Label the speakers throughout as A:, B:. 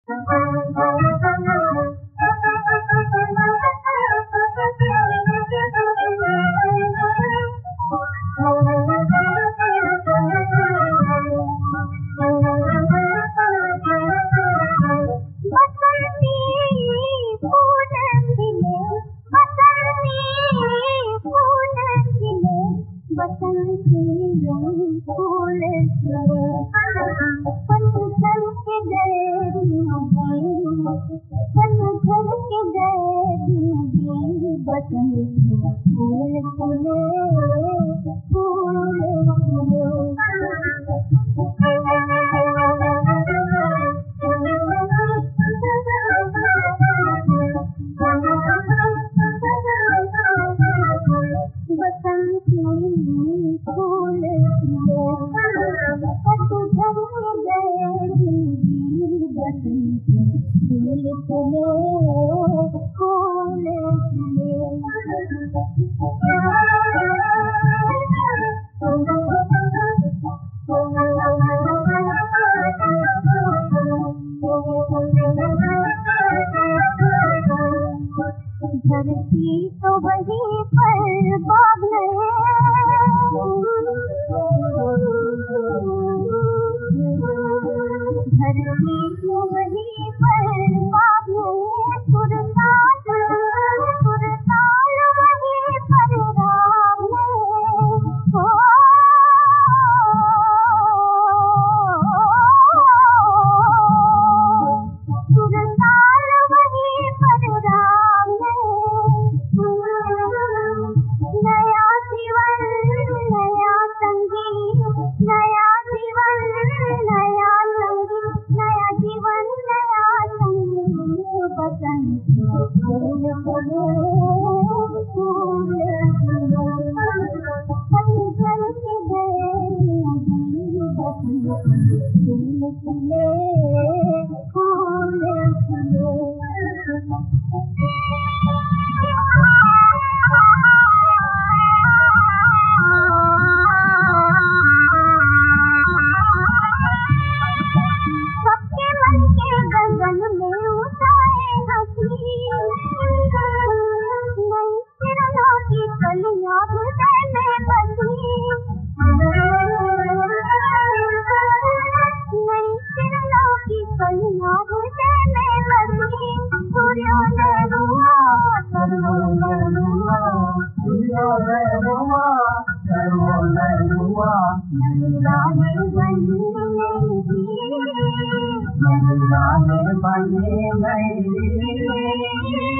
A: धरती तो वहीं पर बादल धरती तो वहीं पर बादल सुरताल वहीं पर राम हो सुरताल वहीं पर राम नया जीवन नया संगी नया जीवन नया संगी नया जीवन नया संगी बसंत फूल फूल पतझड़ के गए बसंत फूल खिले फूल सबके मन के गगन में उठाए हंसी नई किरणों की कलियां हृदय में बसी नई किरणों की कलियां हृदय में बसी सूर्योदय हुआ सर्वोदय हुआ सूर्योदय हुआ सर्वोदय हुआ नई राहें बनी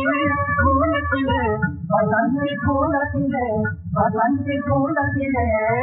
A: फूल खिले बसंत फूल खिले